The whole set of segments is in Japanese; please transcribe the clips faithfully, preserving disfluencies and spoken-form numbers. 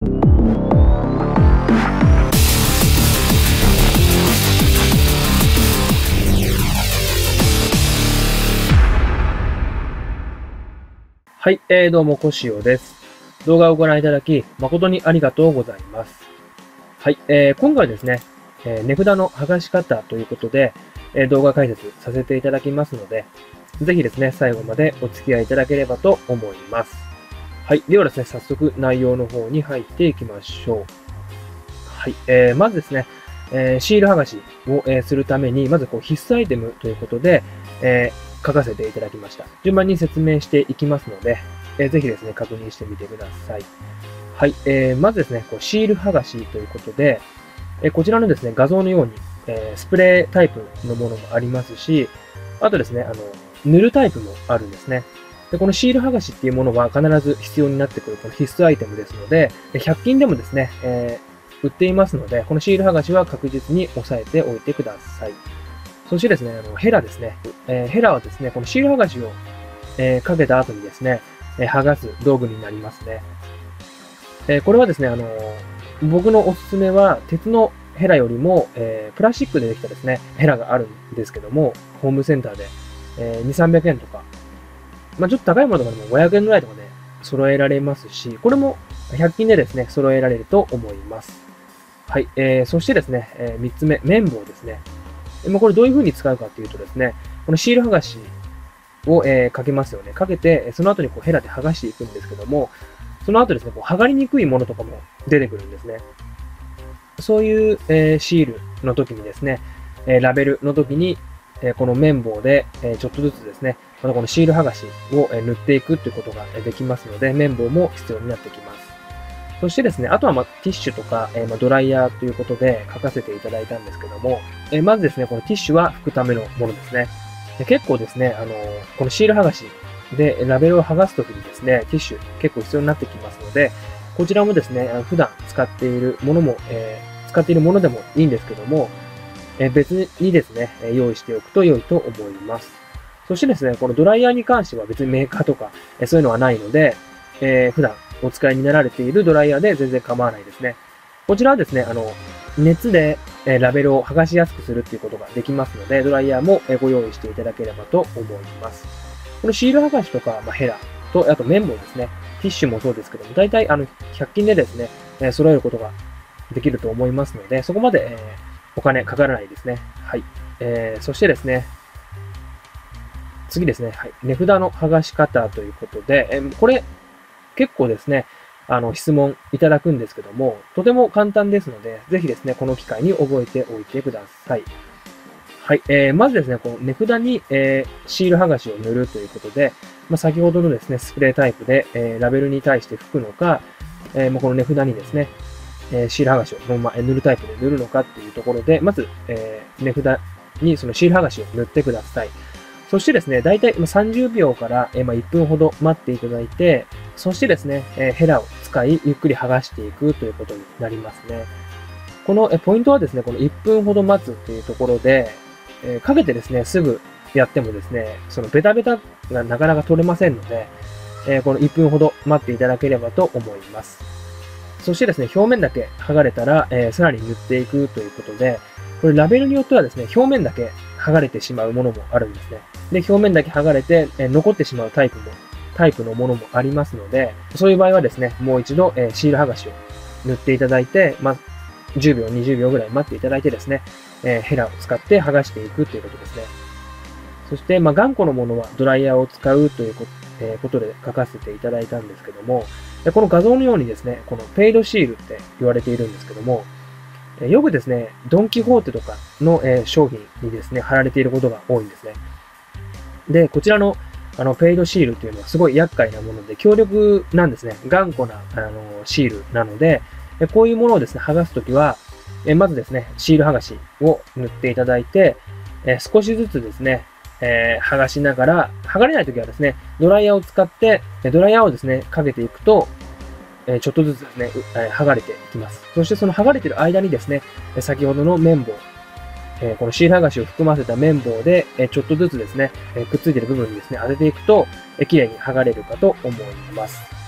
はい、えー、どうも、コシオです。動画をご覧いただき、誠にありがとうございます。はい、えー、今回はですね、えー、値札の剥がし方ということで、えー、動画解説させていただきますので、ぜひですね、最後までお付き合いいただければと思います。はい、ではですね、早速内容の方に入っていきましょう。はい、えー、まずですね、えー、シール剥がしを、えー、するために、まずこう必須アイテムということで、えー書かせていただきました。順番に説明していきますので、えー、ぜひですね、確認してみてください。はい。えー、まずですね、こうシール剥がしということで、えー、こちらのですね、画像のように、えー、スプレータイプのものもありますし、あとですね、あの、塗るタイプもあるんですね。で、このシール剥がしっていうものは必ず必要になってくるこの必須アイテムですので、ひゃく均でもですね、えー、売っていますので、このシール剥がしは確実に押さえておいてください。そしてですね、あのヘラですね、えー。ヘラはですね、このシール剥がしを、えー、かけた後にですね、えー、剥がす道具になりますね。えー、これはですね、あのー、僕のおすすめは、鉄のヘラよりも、えー、プラスチックでできたですね、ヘラがあるんですけども、ホームセンターで、えー、にせんさんびゃくえんとか、まあちょっと高いものとかでもごひゃくえんぐらいとかで揃えられますし、これもひゃく均でですね、揃えられると思います。はい、えー、そしてですね、えー、みっつめ、綿棒ですね。まあ、これどういう風に使うかっていうとですね、このシール剥がしを、えー、かけますよね。かけて、その後にこうヘラで剥がしていくんですけども、その後ですね、こう剥がれにくいものとかも出てくるんですね。そういう、えー、シールの時にですね、えー、ラベルの時に、えー、この綿棒で、えー、ちょっとずつですね、またこのシール剥がしを、えー、塗っていくということができますので、綿棒も必要になってきます。そしてですね、あとはまティッシュとか、えー、まドライヤーということで書かせていただいたんですけども、えー、まずですね、このティッシュは拭くためのものですね。で結構ですね、あのー、このシール剥がしでラベルを剥がすときにですね、ティッシュ結構必要になってきますので、こちらもですね、普段使っているものも、えー、使っているものでもいいんですけども、えー、別にですね、用意しておくと良いと思います。そしてですね、このドライヤーに関しては別にメーカーとか、えー、そういうのはないので、えー、普段お使いになられているドライヤーで全然構わないですね。こちらはですね、あの、熱でラベルを剥がしやすくするっていうことができますので、ドライヤーもご用意していただければと思います。このシール剥がしとか、まあ、ヘラと、あと綿棒ですね。ティッシュもそうですけども、大体あの、ひゃく均でですね、揃えることができると思いますので、そこまで、えー、お金かからないですね。はい。えー、そしてですね、次ですね、はい。値札の剥がし方ということで、えー、これ、結構ですね、あの、質問いただくんですけども、とても簡単ですので、ぜひですね、この機会に覚えておいてください。はい。えー、まずですね、この値札に、えー、シール剥がしを塗るということで、まあ、先ほどのですね、スプレータイプで、えー、ラベルに対して拭くのか、えー、もうこの値札にですね、えー、シール剥がしをそのまま塗るタイプで塗るのかっていうところで、まず、えー、値札にそのシール剥がしを塗ってください。そしてですね、だいたいさんじゅうびょうからいっぷんほど待っていただいて、そしてですね、ヘラを使い、ゆっくり剥がしていくということになりますね。このポイントはですね、このいっぷんほど待つっていうところで、かけてですね、すぐやってもですね、そのベタベタがなかなか取れませんので、このいっぷんほど待っていただければと思います。そしてですね、表面だけ剥がれたら、さらに塗っていくということで、これラベルによってはですね、表面だけ剥がれてしまうものもあるんですね。で、表面だけ剥がれて、え残ってしまうタイプも、タイプのものもありますので、そういう場合はですね、もう一度、えシール剥がしを塗っていただいて、まあ、じゅうびょう、にじゅうびょうぐらい待っていただいてですね、えヘラを使って剥がしていくということですね。そして、まあ、頑固のものはドライヤーを使うということ、えことで書かせていただいたんですけども、この画像のようにですね、このペイドシールって言われているんですけども、よくですね、ドンキホーテとかの商品にですね、貼られていることが多いんですね。で、こちらの、あの、ペイドシールというのはすごい厄介なもので、強力なんですね。頑固な、あの、シールなので、こういうものをですね、剥がすときは、まずですね、シール剥がしを塗っていただいて、少しずつですね、えー、剥がしながら、剥がれないときはですね、ドライヤーを使って、ドライヤーをですね、かけていくと、えー、ちょっとずつですね、えー、剥がれていきます。そしてその剥がれている間にですね、先ほどの綿棒、えー、このシール剥がしを含ませた綿棒で、えー、ちょっとずつですね、えー、くっついている部分にですね、当てていくと、えー、綺麗に剥がれるかと思います。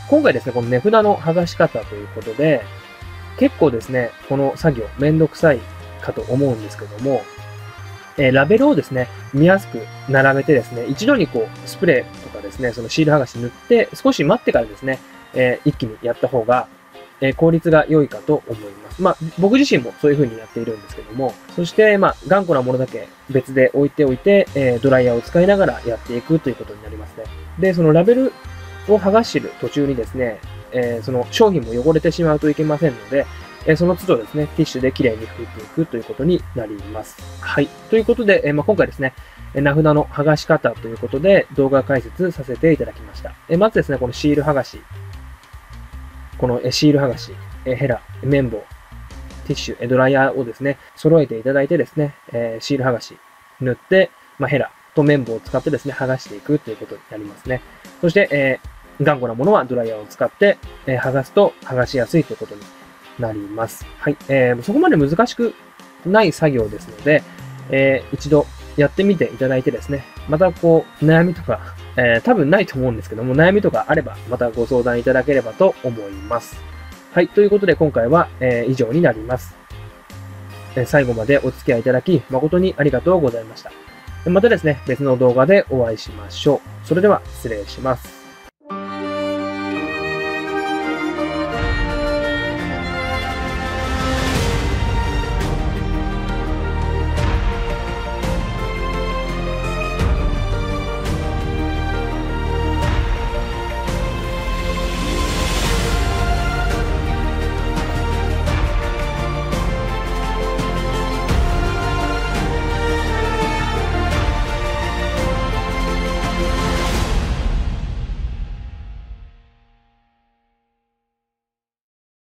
今回ですね、この値札の剥がし方ということで、結構ですね、この作業めんどくさいかと思うんですけども、えー、ラベルをですね、見やすく並べてですね、一度にこう、スプレーとかですね、そのシール剥がし塗って、少し待ってからですね、えー、一気にやった方が、えー、効率が良いかと思います。まあ、僕自身もそういう風にやっているんですけども、そして、まあ、頑固なものだけ別で置いておいて、えー、ドライヤーを使いながらやっていくということになりますね。で、そのラベルを剥がしている途中にですね、えー、その商品も汚れてしまうといけませんので、えその都度ですね、ティッシュできれいに拭いていくということになります。はい。ということで、えまあ、今回ですね、名札の剥がし方ということで動画解説させていただきました。えまずですね、このシール剥がし、このシール剥がし、ヘラ、綿棒、ティッシュ、ドライヤーをですね、揃えていただいてですね、シール剥がし、塗って、まあ、ヘラと綿棒を使ってですね、剥がしていくということになりますね。そして、えー、頑固なものはドライヤーを使って、えー、剥がすと剥がしやすいということになります。はい。えー、そこまで難しくない作業ですので、えー、一度やってみていただいてですね、またこう、悩みとか、えー、多分ないと思うんですけども、悩みとかあれば、またご相談いただければと思います。はい。ということで、今回は、えー、以上になります。えー、最後までお付き合いいただき、誠にありがとうございました。またですね、別の動画でお会いしましょう。それでは、失礼します。